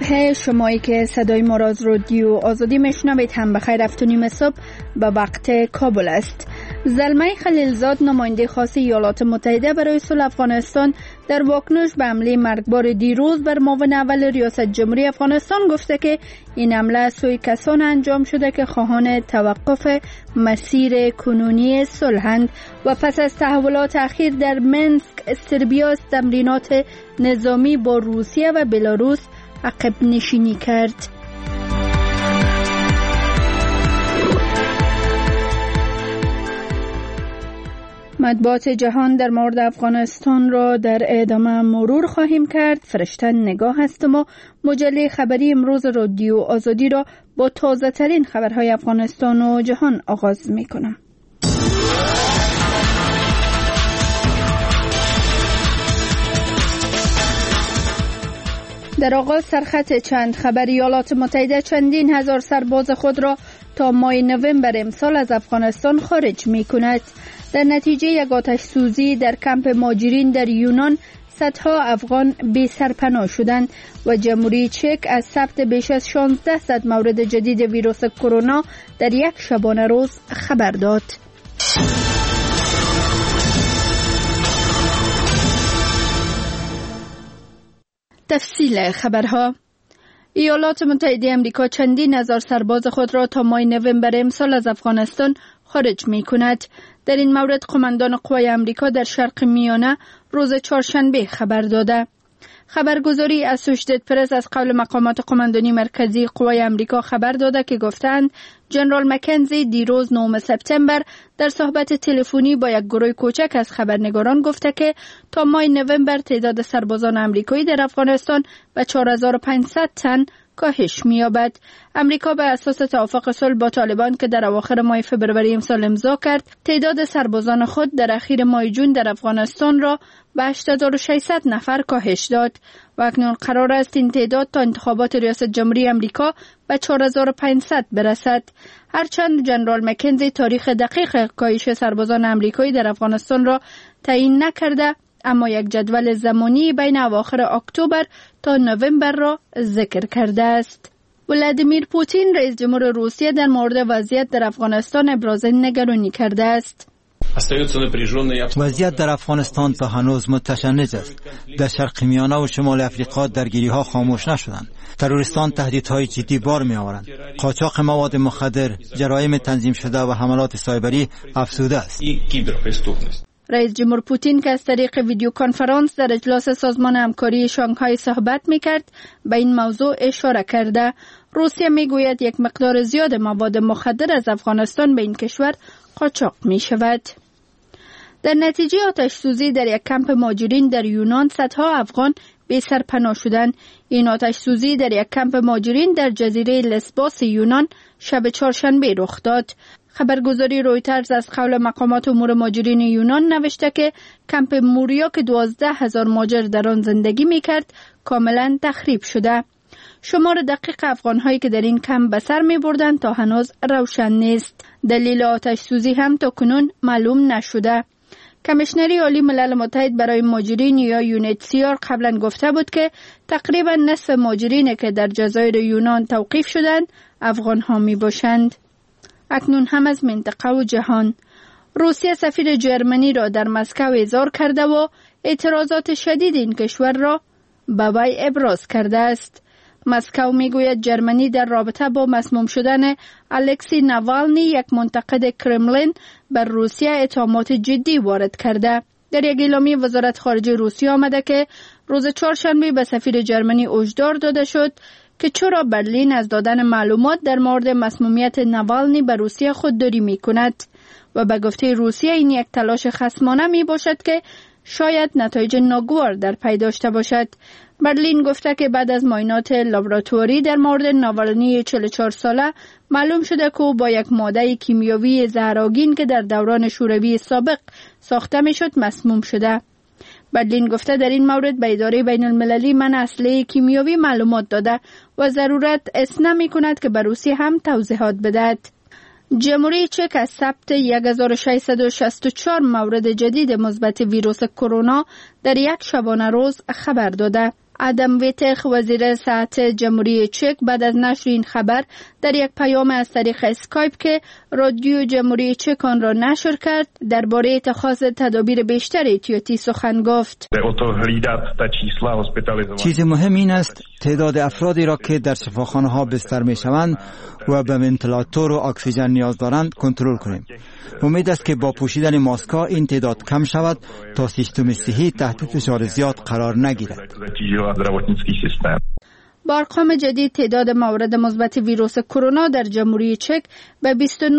صبح شمایی که صدای ما را از رادیو آزادی میشنوید هم بخیر 7:30 صبح به وقت کابل است. زلمه خلیلزاد نماینده خاص ایالات متحده برای صلح افغانستان در واکنش به حمله مرگبار دیروز بر معاون اول ریاست جمهوری افغانستان گفته که این حمله سوی کسان انجام شده که خواهان توقف مسیر کنونی صلحند و پس از تحولات اخیر در منسک سربیا از تمرینات نظامی با روسیه و بلاروس عقب نشینی کرد. مطبوعات جهان در مورد افغانستان را در ادامه مرور خواهیم کرد. فرشته نگاه هستم و مجله خبری امروز رادیو آزادی را با تازه ترین خبرهای افغانستان و جهان آغاز می کنم. در آغاز سرخط چند خبر. ایالات متحده چندین هزار سرباز خود را تا ماه نوامبر امسال از افغانستان خارج می کند. در نتیجه یک آتش سوزی در کمپ مهاجرین در یونان صدها افغان بی سرپناه شدند و جمهوری چک از ثبت بیش از 1600 مورد جدید ویروس کرونا در یک شبانه روز خبر داد. تفصیل خبرها. ایالات متحده آمریکا چندین هزار سرباز خود را تا ماه نوامبر امسال از افغانستان خارج می کند. در این مورد قماندان قوای آمریکا در شرق میانه روز چهارشنبه خبر داده. خبرگزاری اسوشیتد پرس از قول مقامات قماندانی مرکزی قوای آمریکا خبر داده که گفتند جنرال مکنزی دیروز 9 سپتامبر در صحبت تلفنی با یک گروه کوچک از خبرنگاران گفته که تا ماه نوامبر تعداد سربازان آمریکایی در افغانستان به 4500 تن کاهش می‌یابد. امریکا به اساس توافق صلح با طالبان که در اواخر ماه فبروری امسال امضا کرد، تعداد سربازان خود در اخیر ماه جون در افغانستان را به 8600 نفر کاهش داد و اکنون قرار است این تعداد تا انتخابات ریاست جمهوری امریکا به 4500 برسد. هرچند جنرال مکنزی تاریخ دقیق کاهش سربازان امریکایی در افغانستان را تعیین نکرده، اما یک جدول زمانی بین اواخر اکتبر تا نوامبر را ذکر کرده است. ولادیمیر پوتین رئیس جمهور روسیه در مورد وضعیت در افغانستان ابراز نگرانی کرده است. وضعیت در افغانستان تا هنوز متشنج است. در شرق میانه و شمال افریقا درگیری‌ها خاموش نشدند. تروریستان تهدیدهای جدی بار می‌آورند. قاچاق مواد مخدر، جرایم تنظیم شده و حملات سایبری افزوده است. رئیس جمهور پوتین که از طریق ویدیو کنفرانس در اجلاس سازمان همکاری شانگهای صحبت می‌کرد به این موضوع اشاره کرده. روسیه می‌گوید یک مقدار زیاد مواد مخدر از افغانستان به این کشور قاچاق می‌شود. در نتیجه آتش سوزی در یک کمپ مهاجرین در یونان صدها افغان بی سرپناه شدند. این آتش سوزی در یک کمپ مهاجرین در جزیره لسبوس یونان شب چهارشنبه رخ داد. خبرگزاری رویترز از قول مقامات امور مهاجرین یونان نوشته که کمپ موریا که 12000 مهاجر در آن زندگی می‌کرد کاملا تخریب شده. شمار دقیق افغان‌هایی که در این کمپ به سر می‌بردند تا هنوز روشن نیست. دلیل آتش سوزی هم تا کنون معلوم نشده. کمیشنری عالی ملل متحد برای مهاجرین یا یونیتسیار قبلا گفته بود که تقریبا نصف مهاجرین که در جزایر یونان توقیف شدند افغان‌ها میباشند. اکنون هم از منطقه و جهان. روسیه سفیر جرمنی را در مسکو احضار کرده و اعتراضات شدید این کشور را به وی ابراز کرده است. مسکو میگوید جرمنی در رابطه با مسموم شدن الکسی ناوالنی یک منتقد کرملین بر روسیه اتهامات جدی وارد کرده. در یک اعلامیه وزارت خارجه روسیه آمده که روز چهارشنبه به سفیر جرمنی هشدار داده شد که چرا برلین از دادن معلومات در مورد مسمومیت ناوالنی به روسیه خودداری می کند و به گفته روسیه این یک تلاش خصمانه می باشد که شاید نتایج ناگوار در پی داشته باشد. برلین گفته که بعد از معاینات لابراتواری در مورد ناوالنی 44 ساله معلوم شده که او با یک ماده کیمیایی زهرآگین که در دوران شوروی سابق ساخته می شد مسموم شده. برلین گفته در این مورد به اداره بین المللی منع اسلحه کیمیایی معلومات داده و ضرورت حس نمی کند که به روسیه هم توضیحات بدهد. جمهوری چک از ثبت 1664 مورد جدید مثبت ویروس کرونا در یک شبانه روز خبر داده. آدم ویتخ وزیر صحت جمهوری چک بعد از نشر این خبر در یک پیام از طریق اسکایپ که رادیو جمهوری چک آن را نشر کرد درباره اتخاذ تدابیر بیشتر احتیاطی سخن گفت. چیز مهم این است تعداد افرادی را که در شفاخانه‌ها بستر می‌شوند و به ونتیلاتور و اکسیژن نیاز دارند کنترل کنیم. امید است که با پوشیدن ماسک‌ها این تعداد کم شود تا سیستم صحی تحت فشار زیاد قرار نگیرد. با ارقام جدید تعداد موارد مثبت ویروس کرونا در جمهوری چک به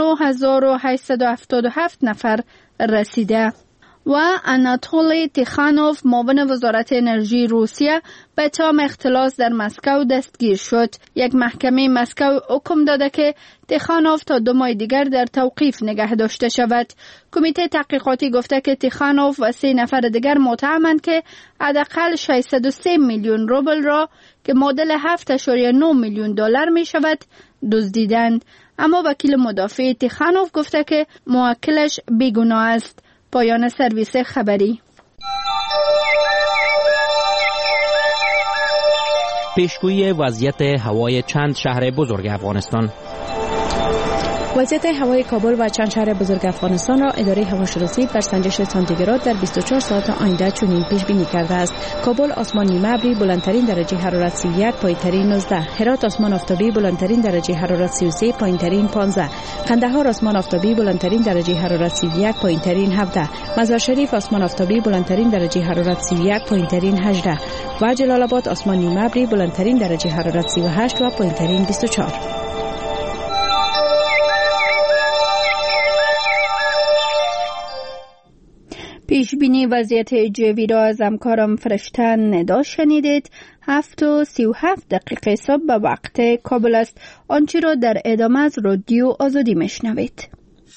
29877 نفر رسیده. و آناتولی تیخانوف معاون وزارت انرژی روسیه به اتهام اختلاس در مسکو دستگیر شد. یک محکمه مسکو حکم داده که تیخانوف تا 2 ماه دیگر در توقیف نگه داشته شود. کمیته تحقیقاتی گفته که تیخانوف و 3 نفر دیگر متهمند که حداقل 603 میلیون روبل را که معادل 7.9 میلیون دلار می شود دزدیدند. اما وکیل مدافع تیخانوف گفته که موکلش بیگناه است. پایان سرویس خبری. پیشگویی وضعیت هوای چند شهر بزرگ افغانستان. وضعیت هوای کابل و چند شهر بزرگ افغانستان را اداره هواشناسی بر سنجش سانتیگراد در 24 ساعت آینده چنین پیش بینی کرده است: کابل آسمان نیمه ابری بلندترین درجه حرارت 31 پایین‌ترین 19، هرات آسمان آفتابی بلندترین درجه حرارت 33 پایین‌ترین 15، قندهار آسمان آفتابی بلندترین درجه حرارت 31 پایین‌ترین 17، مزار شریف آسمان آفتابی بلندترین درجه حرارت 31 پایین‌ترین 18 و جلال آباد آسمان نیمه ابری بلندترین درجه حرارت 38 و پایین‌ترین 24. پیش بینی وضعیت جوی را از همکارم فرشته ندا شنیدید. 7:37 صبح به وقت کابل است. آنچه را در ادامه از رادیو آزادی میشنوید.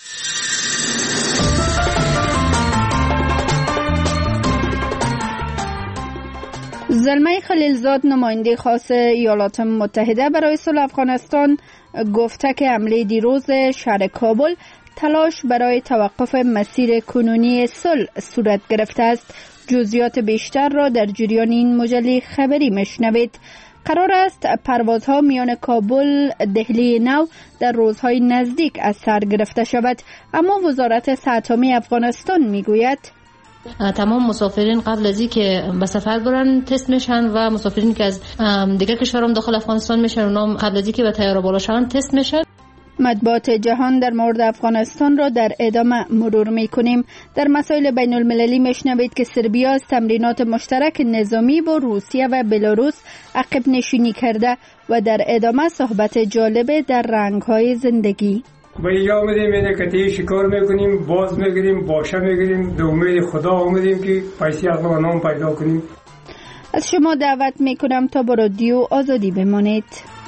زلمه خلیلزاد نماینده خاص ایالات متحده برای صلح افغانستان گفته که حمله دیروز شهر کابل تلاش برای توقف مسیر کنونی صلح صورت گرفته است. جزئیات بیشتر را در جریان این مجله خبری میشنوید. قرار است پروازها میان کابل دهلی نو در روزهای نزدیک از سر گرفته شود، اما وزارت صحت عامه افغانستان میگوید تمام مسافرین قبل از اینکه به سفر برن تست میشن و مسافرین که از دیگر کشورها داخل افغانستان میشن اونها قبل از اینکه به طیاره بالا شوند تست میشن. مطبوعات جهان در مورد افغانستان را در ادامه مرور میکنیم. در مسائل بین المللی میشنوید که سربیا از تمرینات مشترک نظامی با روسیه و بلاروس عقب نشینی کرده و در ادامه صحبت جالب در رنگ‌های زندگی. با یا آمدیم اینه کتی شکار میکنیم، باز میگیریم، باشه میگیریم، به امید خدا آمدیم که پیسی الله و نام پیدا کنیم. از شما دعوت میکنم تا با رادیو آزادی بمانید.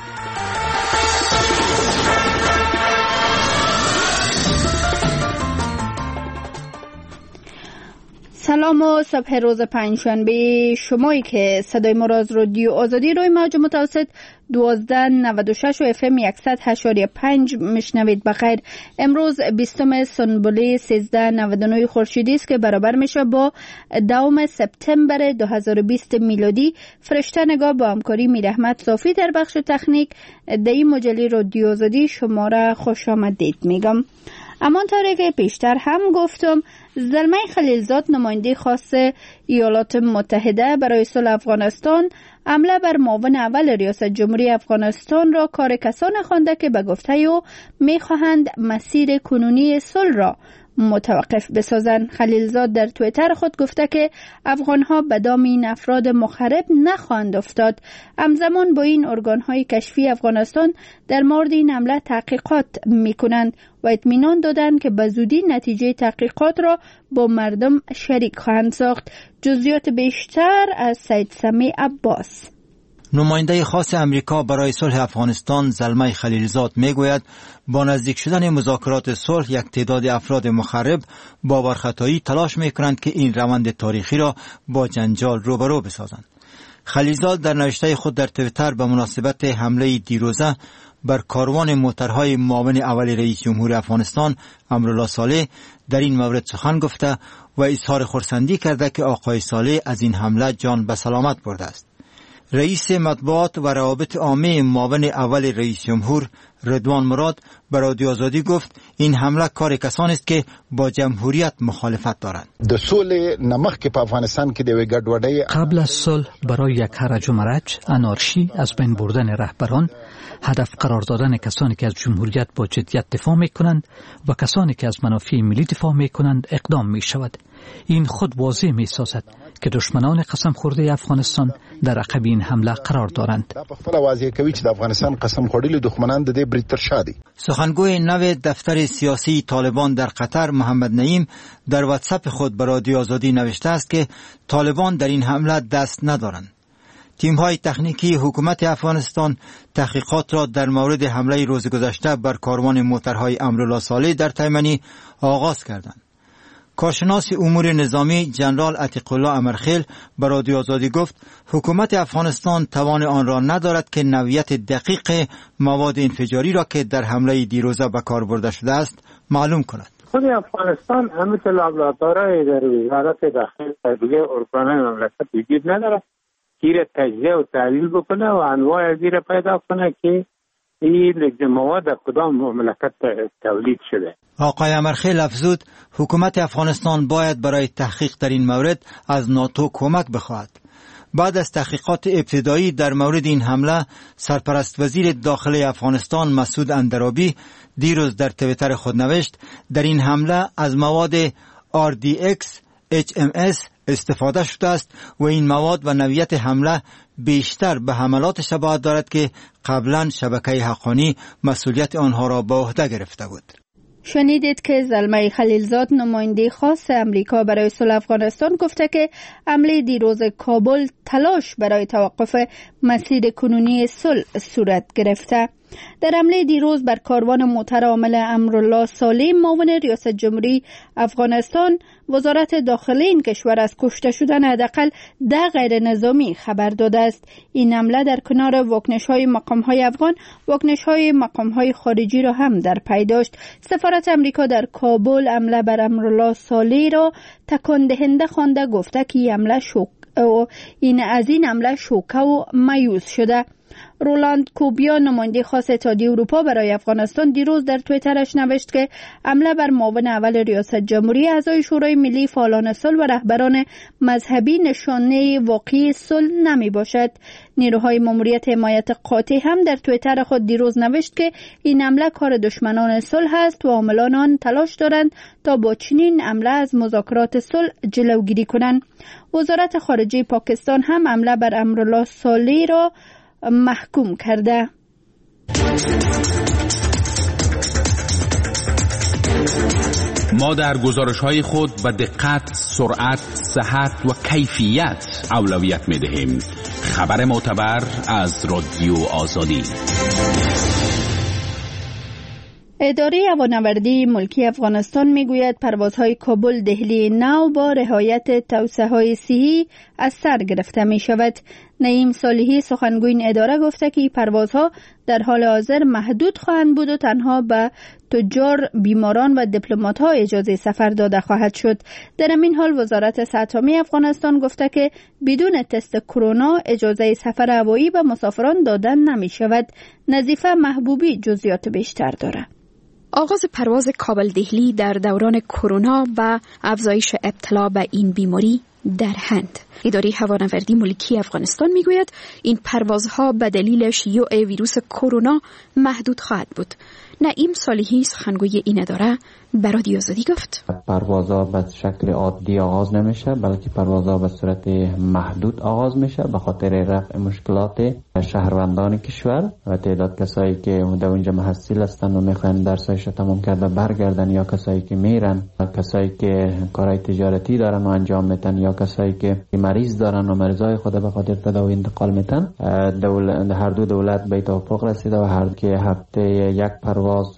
سلام و صبح روز پنجشنبه شمایی که صدای ما را از رادیو آزادی روی موج متوسط 1296 و اف ام 100.5 میشنوید. بخیر. امروز 20 سنبولی 1399 خورشیدی است که برابر میشه با 2 سپتامبر 2020 میلادی. فرشته نگاه با همکاری میرحمت صافی در بخش تکنیک در این مجله رادیو آزادی شما را خوش آمدید میگم. اما طوری که پیشتر هم گفتم، زلمه خلیلزاد نماینده خاص ایالات متحده برای صلح افغانستان حمله بر معاون اول ریاست جمهوری افغانستان را کار کسان خوانده که به گفته او میخواهند مسیر کنونی صلح را متوقف بسازند. خلیلزاد در توییتر خود گفته که افغانها به دام این افراد مخرب نخواهند افتاد. همزمان با این ارگانهای کشفی افغانستان در مورد این حمله تحقیقات میکنند و اطمینان دادند که به زودی نتیجه تحقیقات را با مردم شریک خواهند ساخت. جزئیات بیشتر از سید سمی عباس. نماینده خاص امریکا برای صلح افغانستان زلمه خلیلزاد میگوید با نزدیک شدن مذاکرات صلح یک تعداد افراد مخرب باورخطایی تلاش میکنند که این روند تاریخی را با جنجال روبرو بسازند. خلیلزاد در نوشته خود در توییتر به مناسبت حمله دیروزه بر کاروان موترهای معاون اول رئیس جمهور افغانستان امرالله صالح در این مورد سخن گفته و اظهار خرسندی کرده که آقای صالح از این حمله جان به سلامت برده است. رئیس مطبوعات و روابط عامه معاون اول رئیس جمهور رضوان مراد به رادیو آزادی گفت این حمله کار کسانی است که با جمهوریت مخالفت دارند. د سولې نمخ کې په افغانستان کې د ګډوډۍ قبل از صلح برای یک هرج و مرج، انارشی، از بین بردن رهبران، هدف قرار دادن کسانی که از جمهوریت با جدیت دفاع می‌کنند و کسانی که از منافع ملی دفاع می‌کنند اقدام می‌شود. این خود واضح می‌سازد که دشمنان قسم خورده افغانستان در عقب این حمله قرار دارند. سخنگوی نو دفتر سیاسی طالبان در قطر محمد نعیم در واتساپ خود به رادیو آزادی نوشته است که طالبان در این حمله دست ندارند. تیم‌های تکنیکی حکومت افغانستان تحقیقات را در مورد حمله روز گذشته بر کاروان موترهای امرالله صالح در تیمنی آغاز کردند. کارشناس امور نظامی جنرال عتیق الله امرخیل به رادیو آزادی گفت حکومت افغانستان توان آن را ندارد که نوعیت دقیق مواد انفجاری را که در حمله دیروزه به کار برده شده است معلوم کند. خود افغانستان همه لابراتوارهای در وزارت داخل و دیگه ارگانهای مملکت وجود نداره که تجزیه و تحلیل بکنه و انواع زیر پیدا کنه که این مواد کدام مملکت تولید شده. آقای امرخیل افزود حکومت افغانستان باید برای تحقیق در این مورد از ناتو کمک بخواهد. بعد از تحقیقات ابتدایی در مورد این حمله، سرپرست وزیر داخلی افغانستان مسعود اندرابی دیروز در توییتر خود نوشت در این حمله از مواد RDX HMS استفاده شده است و این مواد و نوعیت حمله بیشتر به حملات شباهت دارد که قبلا شبکه حقانی مسئولیت آنها را به عهده گرفته بود. شنیدید که زلمه خلیلزاد نماینده خاص امریکا برای صلح افغانستان گفته که حمله دیروز کابل تلاش برای توقف مسیر کنونی صلح صورت گرفته. در حمله دیروز بر کاروان موتر عامل امرالله صالح معاون ریاست جمهوری افغانستان، وزارت داخلی این کشور از کشته شدن حداقل 10 غیر نظامی خبر داده است. این حمله در کنار واکنش‌های مقام‌های افغان، واکنش‌های مقام‌های خارجی را هم در پی داشت. سفارت امریکا در کابل حمله بر امرالله صالح را تکان دهنده خوانده گفته که این حمله شوکه و مایوس شده. رولاند کوبیا نماینده خاص اتحادیه اروپا برای افغانستان دیروز در توییترش نوشت که حمله بر معاون اول ریاست جمهوری، اعضای شورای ملی، فعالان صلح و رهبران مذهبی نشانه واقعی صلح نمی باشد. نیروهای ماموریت حمایت قاطع هم در توییتر خود دیروز نوشت که این حمله کار دشمنان صلح است و عاملان آن تلاش دارند تا با چنین حمله از مذاکرات صلح جلوگیری کنند. وزارت خارجه پاکستان هم حمله بر امرالله صالح را محکوم کرده. ما در گزارش‌های خود به دقت، سرعت، صحت و کیفیت اولویت می‌دهیم. خبر معتبر از رادیو آزادی. اداره هوانوردی ملکی افغانستان میگوید پروازهای کابل دهلی نو با رعایت توصیه‌های صحی از سر گرفته می شود. نعیم صالحی سخنگوی این اداره گفته که پروازها در حال حاضر محدود خواهند بود و تنها به تجار، بیماران و دیپلمات‌ها اجازه سفر داده خواهد شد. در این حال وزارت صحت عامه افغانستان گفته که بدون تست کرونا اجازه سفر هوایی به مسافران دادن نمی شود. نظیفه محبوبی جزئیات بیشتر دارد. آغاز پرواز کابل دهلی در دوران کرونا و افزایش ابتلا به این بیماری در هند. اداره هوانوردی ملکی افغانستان میگوید این پروازها به دلیل شیوع ویروس کرونا محدود خواهد بود. نعیم صالحی سخنگوی این اداره به رادیو آزادی گفت پروازها به شکل عادی آغاز نمیشه، بلکه پروازها به صورت محدود آغاز میشه به خاطر رفع مشکلات شهروندان کشور و تعداد کسایی که در اونجا محصل هستند و میخوان درسایش را تمام کرده برگردن، یا کسایی که میرن، کسایی که کارهای تجارتی دارن و انجام میتن، یا کسایی که مریض دارن و مریضای خود به خاطر تداوی انتقال میتن. هر دو دولت به توافق رسیده و هر که هفته یک پرواز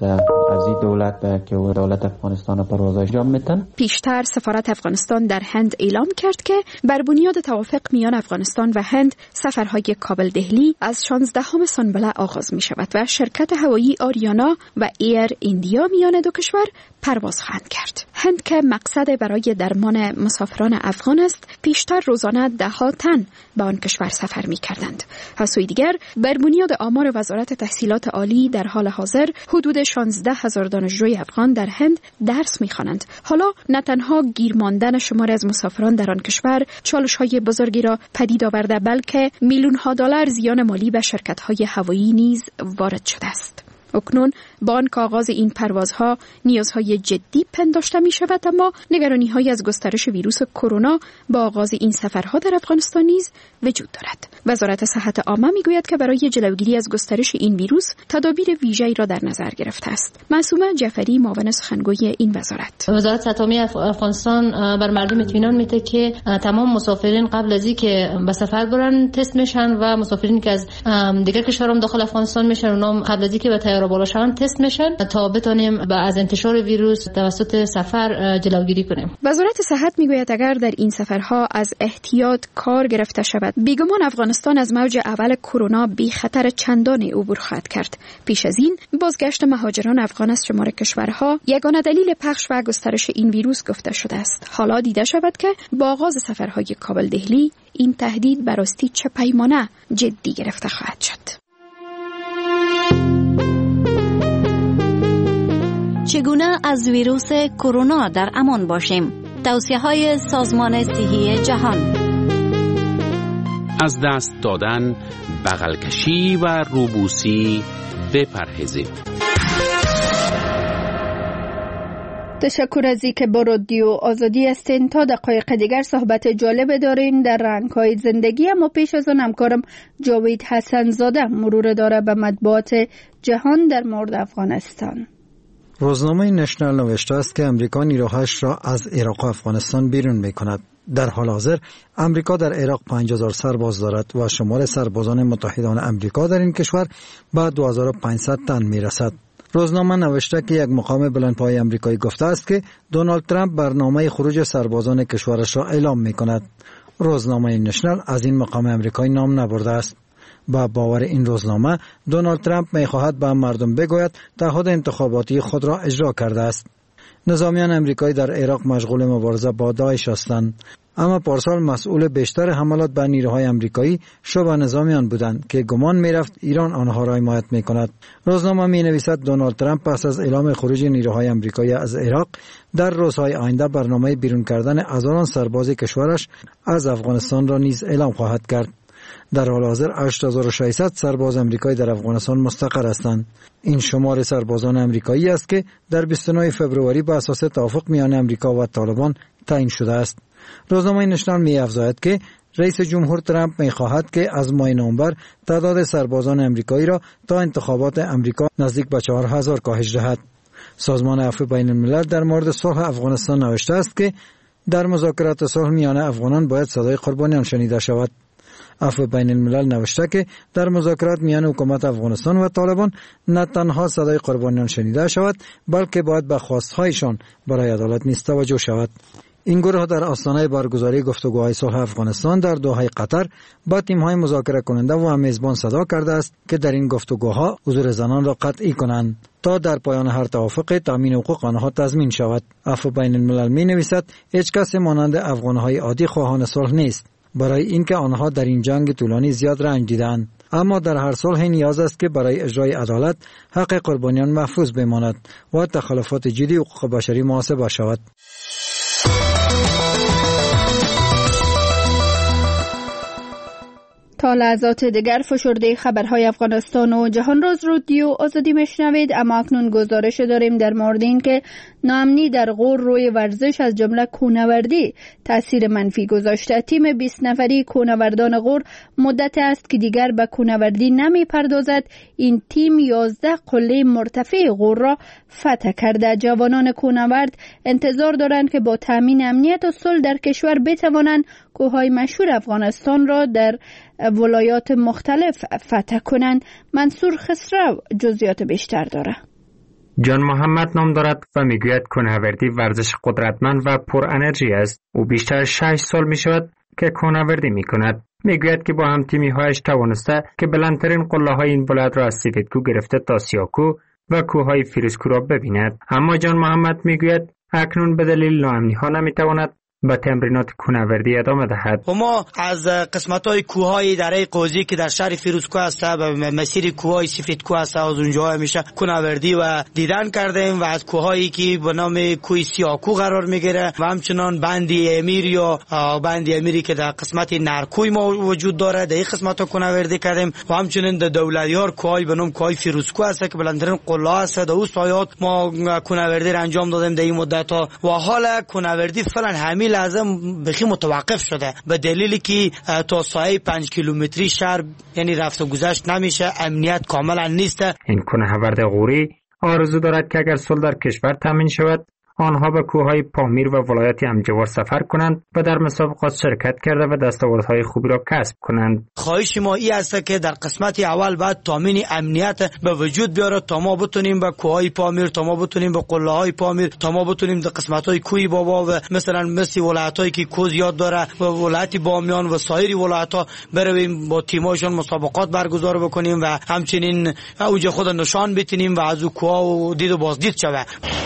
از این دولت که دولت افغانستان پرواز انجام میتن. پیشتر سفارت افغانستان در هند اعلام کرد که بر بنیاد توافق میان افغانستان و هند سفرهای کابل دهلی از 16 سانبله آغاز می شود و شرکت هوایی آریانا و ایر ایندیا میان دو کشور پرواز خواهند کرد. هند که مقصد برای درمان مسافران افغان است، پیشتر روزانه 10 تن به آن کشور سفر می کردند. از سوی دیگر بر بنیاد آمار وزارت تحصیلات عالی در حال حاضر حدود 16,000 دانشجوی افغان در هند درس می خوانند. حالا نه تنها گیر ماندن شمار از مسافران در آن کشور چالش‌های بزرگی را پدید آورده، بلکه میلیون‌ها دلار زیان مالی به شرکت‌های هوایی نیز وارد شده است. اکنون با آن که آغاز این پروازها نیازهای جدی پنداشته می شود، اما نگرانی‌هایی از گسترش ویروس کرونا با آغاز این سفرها در افغانستان نیز وجود دارد. وزارت صحت عامه می گوید که برای جلوگیری از گسترش این ویروس تدابیر ویژه‌ای را در نظر گرفته است. معصومه جعفری، معاون سخنگوی این وزارت صحت عامه افغانستان بر مردم اطمینان میده که تمام مسافرین قبل از اینکه به سفر برن تست میشن و مسافرین که از دیگر کشورها داخل افغانستان میشن اونها قبل از اینکه به طیاره بالا شوند تست میشن تا بتونیم از انتشار ویروس توسط سفر جلوگیری کنیم. وزارت صحت میگوید اگر در این سفرها از احتیاط کار گرفته شود، بیگمان افغانستان از موج اول کرونا بی خطر چندانی عبور خواهد کرد. پیش از این بازگشت مهاجران افغان از شمار کشورها یگانه دلیل پخش و گسترش این ویروس گفته شده است. حالا دیده شود که با آغاز سفرهای کابل دهلی این تهدید به راستی چه پیمانه جدی گرفته خواهد شد. چگونه از ویروس کرونا در امان باشیم؟ توصیه‌های سازمان صحی جهان. از دست دادن، بغل کشی و روبوسی بپرهیزید. تشکر از اینکه با رادیو آزادی هستین. تا دقایق دیگر صحبت جالب داریم در رنگ‌های زندگی، اما پیش از آن همکارم جاوید حسن زاده مرور داره به مطبوعات جهان در مورد افغانستان. روزنامه نشنال نوشته است که امریکا نیروهاش را از عراق و افغانستان بیرون می‌کند. در حال حاضر امریکا در عراق 5000 سرباز دارد و شمار سربازان متحدان امریکا در این کشور به 2500 تن می‌رسد. روزنامه نوشته که یک مقام بلندپایه امریکایی گفته است که دونالد ترامپ برنامه خروج سربازان کشورش را اعلام می‌کند. روزنامه نشنال از این مقام امریکایی نام نبرده است. با باور این روزنامه دونالد ترامپ می‌خواهد به مردم بگوید تعهد انتخاباتی خود را اجرا کرده است. نظامیان امریکایی در عراق مشغول مبارزه با داعش هستند، اما پارسال مسئول بیشتر حملات به نیروهای امریکایی شبه نظامیان بودند که گمان می‌رفت ایران آنها را حمایت می‌کند. روزنامه می‌نویسد دونالد ترامپ پس از اعلام خروج نیروهای امریکایی از عراق در روزهای آینده برنامه بیرون کردن هزاران سرباز کشورش از افغانستان را نیز اعلام خواهد کرد. در حال حاضر 8600 سرباز امریکایی در افغانستان مستقر هستند. این شمار سربازان امریکایی است که در 29 فوریه به اساس توافق میان امریکا و طالبان تعیین شده است. روزنامه نشنال می‌افزاید که رئیس جمهور ترامپ می‌خواهد که از ماه نوامبر تعداد سربازان امریکایی را تا انتخابات امریکا نزدیک به 4000 کاهش دهد. سازمان عفو بین الملل در مورد صلح افغانستان نوشته است که در مذاکرات صلح میان افغانان باید صدای قربانیان شنیده شود. عفو بین الملل نوشته که در مذاکرات میان حکومت افغانستان و طالبان نه تنها صدای قربانیان شنیده شود، بلکه باید به خواستهایشان برای عدالت نیز توجه شود. این گروه در آستانه برگزاری گفتگوهای صلح افغانستان در دوحه قطر با تیم‌های مذاکره کننده و میزبان صدا کرده است که در این گفتگوها حضور زنان را قطعی کنند تا در پایان هر توافق تامین حقوق آنها تضمین شود. عفو بین الملل می‌نویسد هیچ کس مانند افغان‌های عادی خواهان صلح نیست، برای اینکه آنها در این جنگ طولانی زیاد رنج دیدند، اما در هر صلح نیاز است که برای اجرای عدالت حق قربانیان محفوظ بماند و تخلفات جدی حقوق بشری محاسبه شود. تا لحظات دیگر فشرده خبرهای افغانستان و جهان را از رادیو آزادی میشنوید، اما اکنون گزارش داریم در مورد این که ناامنی در غور روی ورزش از جمله کوهنوردی تاثیر منفی گذاشته. تیم 20 نفری کوهنوردان غور مدت است که دیگر به کوهنوردی نمی پردازد. این تیم 11 قله مرتفع غور را فتح کرده. جوانان کوهنورد انتظار دارند که با تامین امنیت و صلح در کشور بتوانند کوههای مشهور افغانستان را در ولایات مختلف فتح کنند. منصور خسرو جزئیات بیشتر داره. جان محمد نام دارد و میگوید کوهنوردی ورزش قدرتمند و پر انرژی است. او بیشتر از 6 سال می شود که کوهنوردی می کند. میگوید که با هم تیمی هایش توانسته که بلندترین قله های این بلند را از سفیدکو گرفته تا سیاکو و کوههای فیروزکو را ببیند. اما جان محمد میگوید اکنون به دلیل ناامنی ها نمیتواند به تمرینات کوهنوردی ادامه دهد. ما از قسمت‌های کوههای دره قوزی که در شهر فیروزکو است و مسیر کوههای سفیدکو است از اونجا همیشه کوهنوردی و دیدن کردیم و از کوههایی که به نام کوه سیاکو قرار میگیره و همچنان بندی امیر یا بندی امیری که در قسمت نرکوی ما وجود داره در این قسمت‌ها کوهنوردی کردیم و همچنین در دولتیار کوههای به نام کوه فیروزکو است که بلندترین قله است. در اون سایات ما کوهنوردی را انجام دادیم در این مدت‌ها و حالا کوهنوردی فعلا همین لازم بخی متوقف شده به دلیلی که تا سایه 5 کیلومتری شهر یعنی رفت و گذشت نمیشه، امنیت کاملا نیست. این کوهنورد غوری آرزو دارد که اگر صلح در کشور تامین شود آنها به کوههای پامیر و ولایت امجوار سفر کنند و در مسابقات شرکت کرده و دستاوردهای خوبی را کسب کنند. خواهش ما این است که در قسمت اول بعد تامین امنیت به وجود بیاره تا ما بتونیم به کوههای پامیر، تا ما بتونیم به قله های پامیر، تا ما بتونیم در قسمت‌های کوی بابا و مثل ولایت‌هایی که کوه زیاد داره و ولایت بامیان و سایر ولایت‌ها برویم با تیم‌هاشون مسابقات برگزار بکنیم و همچنین اوج خود نشان بتونیم و از کوه و دید و بازدید شود.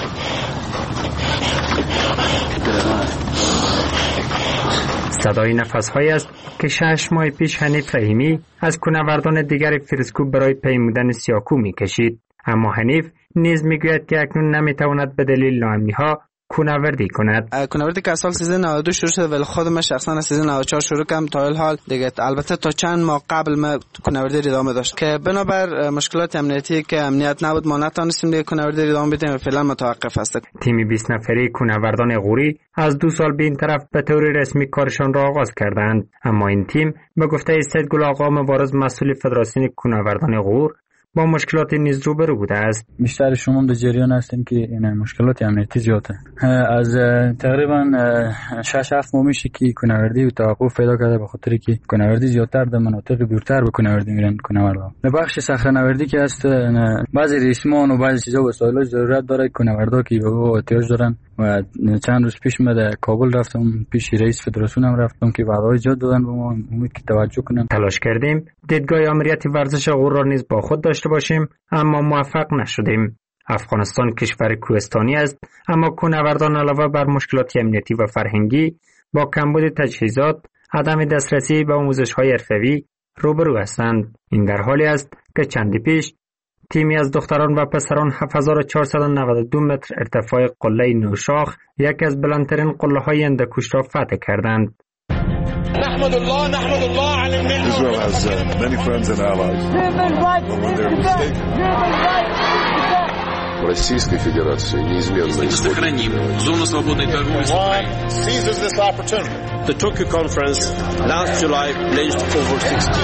صدای نفس‌هایی است که 6 ماه پیش حنیف رحیمی از کوهنوردان دیگر فیروزکو برای پیمودن سیاکو می‌کشید. اما حنیف نیز می‌گوید که اکنون نمی‌تواند به دلیل ناامنی‌ها کوهنوردی کند. کوهنوردی که سال 1392 شروع شد ولی خود من شخصا از 1394 شروع کردم تا الحال دیگه. البته تا چند ماه قبل ما کوهنوردی ادامه داشت که بنابر مشکلات امنیتی که امنیت نبود ما نتونستیم دیگه کوهنوردی ادامه بدیم و فعلا متوقف است. تیم 20 نفری کوهنوردان غوری از 2 سال به این طرف به طور رسمی کارشان را آغاز کردند. اما این تیم به گفته سید گل آقا مبارز مسئول فدراسیون کوهنوردان غور با مشکلات نیز روبرو بوده است. بیشتر شما در جریان هستیم که این مشکلات امنیتی زیاده. از تقریبا 6-7 ماه میشه که کوهنوردی توقف پیدا کرده به خاطر که کوهنوردی زیادتر در مناطق دورتر به کوهنوردی میرن کوهنوردان. در بخش صخره‌نوردی که است بعضی ریسمان و بعضی چیزا وسایل ضرورت داره کوهنوردا که به او احتیاج دارن و چند روز پیش من در کابل رفتم پیش رئیس فدراسیون هم رفتم که وعده ایجاد دادن به ما امید که توجه کنن. تلاش کردیم دیدگاه امنیتی ورزش غور را نیز با خود داشته باشیم اما موفق نشدیم. افغانستان کشور کوهستانی است اما کوهنوردان علاوه بر مشکلات امنیتی و فرهنگی با کمبود تجهیزات، عدم دسترسی به آموزش‌های حرفه‌ای روبرو هستند. این در حالی است که چندی پیش تیمی از دختران و پسران 7492 متر ارتفاع قله نوشاخ یکی از بلندترین قله‌های هندوکش را فتح کردند. نحمد الله على النعمة. Israel has many friends and allies. But when they're mistaken. Российской Федерации неизменно сохраним зону свободной торговли с Украиной. Seizes this opportunity. The Tokyo conference last July pledged over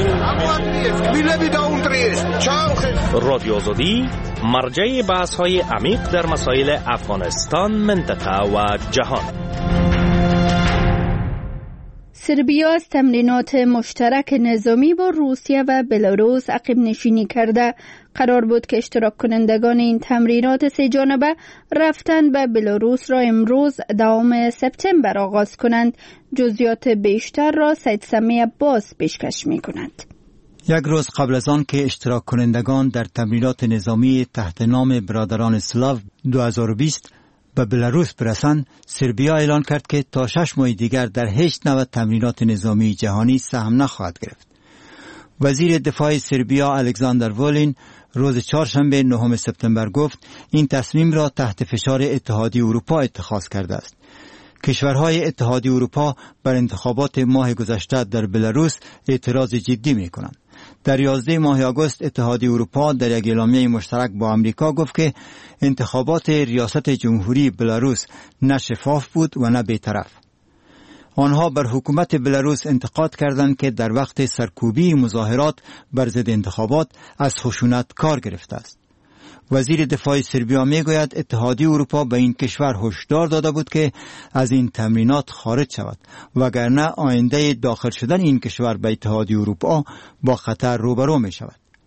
16 رادیو آزادی مرجع بحث‌های عمیق در مسائل افغانستان، منطقه و جهان. سربیا از تمرینات مشترک نظامی با روسیه و بلاروس عقب نشینی کرده. قرار بود که اشتراک کنندگان این تمرینات سه جانبه رفتن به بلاروس را امروز دوام سپتامبر آغاز کنند. جزئیات بیشتر را سید سمی عباس پیشکش می کند. یک روز قبل از آن که اشتراک کنندگان در تمرینات نظامی تحت نام برادران اسلاو 2020 به بلاروس برسند، سربیا اعلان کرد که تا 6 ماه دیگر در هیچ نوع تمرینات نظامی جهانی سهم نخواهد گرفت. وزیر دفاع سربیا الکساندر وولین روز چهارشنبه 9 سپتامبر گفت این تصمیم را تحت فشار اتحادیه اروپا اتخاذ کرده است. کشورهای اتحادیه اروپا بر انتخابات ماه گذشته در بلاروس اعتراض جدی می کنند. در 11 ماه آگوست اتحادیه اروپا در یک اعلامیه مشترک با آمریکا گفت که انتخابات ریاست جمهوری بلاروس نه شفاف بود و نه بی‌طرف. آنها بر حکومت بلاروس انتقاد کردند که در وقت سرکوبی مظاهرات بر ضد انتخابات از خشونت کار گرفته است. وزیر دفاع سربیا میگوید اتحادیه اروپا به این کشور هشدار داده بود که از این تمرینات خارج شود وگرنه آینده داخل شدن این کشور به اتحادیه اروپا با خطر روبرو می شود.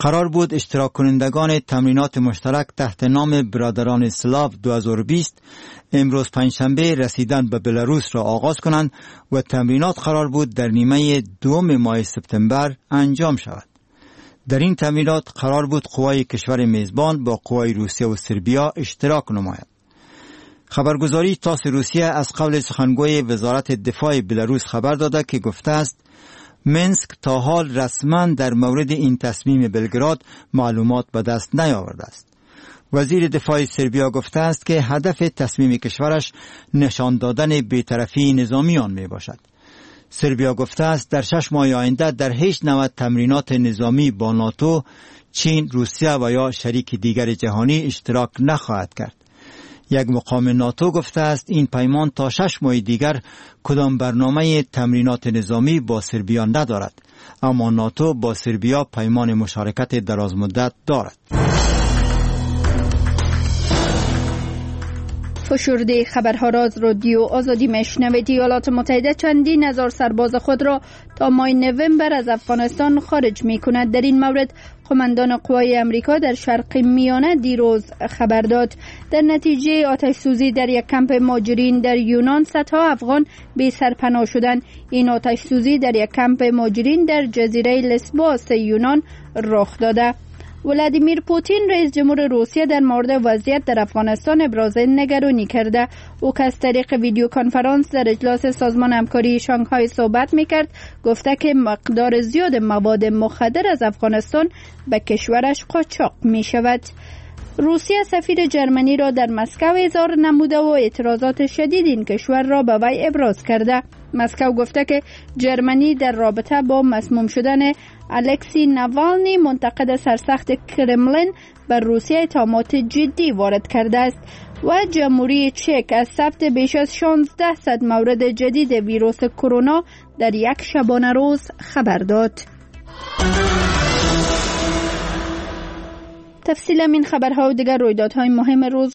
قرار بود اشتراک کنندگان تمرینات مشترک تحت نام برادران اسلاو 2020 امروز پنجشنبه رسیدن به بلاروس را آغاز کنند و تمرینات قرار بود در نیمه دوم ماه سپتامبر انجام شود. در این تمرینات قرار بود قوای کشور میزبان با قوای روسیه و سربیا اشتراک نماید. خبرگزاری تاس روسیه از قول سخنگوی وزارت دفاع بلاروس خبر داده که گفته است منسک تا حال رسما در مورد این تصمیم بلگراد معلومات به دست نیاورده است. وزیر دفاع سربیا گفته است که هدف تصمیم کشورش نشان دادن بی‌طرفی نظامیان می باشد. سربیا گفته است در 6 ماه آینده در هیچ نوع تمرینات نظامی با ناتو، چین، روسیه و یا شریک دیگر جهانی اشتراک نخواهد کرد. یک مقام ناتو گفته است این پیمان تا 6 ماه دیگر کدام برنامه تمرینات نظامی با سربیا ندارد، اما ناتو با سربیا پیمان مشارکت درازمدت دارد. فشرده خبرها را از رادیو آزادی میشنوید. ایالات متحده چندین هزار سرباز خود را تا ماه نوامبر از افغانستان خارج می کند. در این مورد قماندان قوای امریکا در شرق میانه دیروز خبر داد. در نتیجه آتش سوزی در یک کمپ مهاجرین در یونان صدها افغان بی سرپناه شدند. این آتش سوزی در یک کمپ مهاجرین در جزیره لسبوس یونان رخ داده. ولادیمیر پوتین رئیس جمهور روسیه در مورد وضعیت در افغانستان ابراز نگرانی کرده. او که از طریق ویدیو کنفرانس در اجلاس سازمان همکاری شانگهای صحبت میکرد گفته که مقدار زیاد مواد مخدر از افغانستان به کشورش قاچاق می شود. روسیه سفیر جرمنی را در مسکو احضار نموده و اعتراضات شدید این کشور را به وی ابراز کرده. مسکو گفته که جرمنی در رابطه با مسموم شدن الکسی ناوالنی منتقد سرسخت کرملین بر روسیه اتهامات جدی وارد کرده است و جمهوری چک از ثبت بیش از 1600 مورد جدید ویروس کرونا در یک شبانه روز خبر داد. تفصیل این خبرها و دیگر رویدادهای مهم روز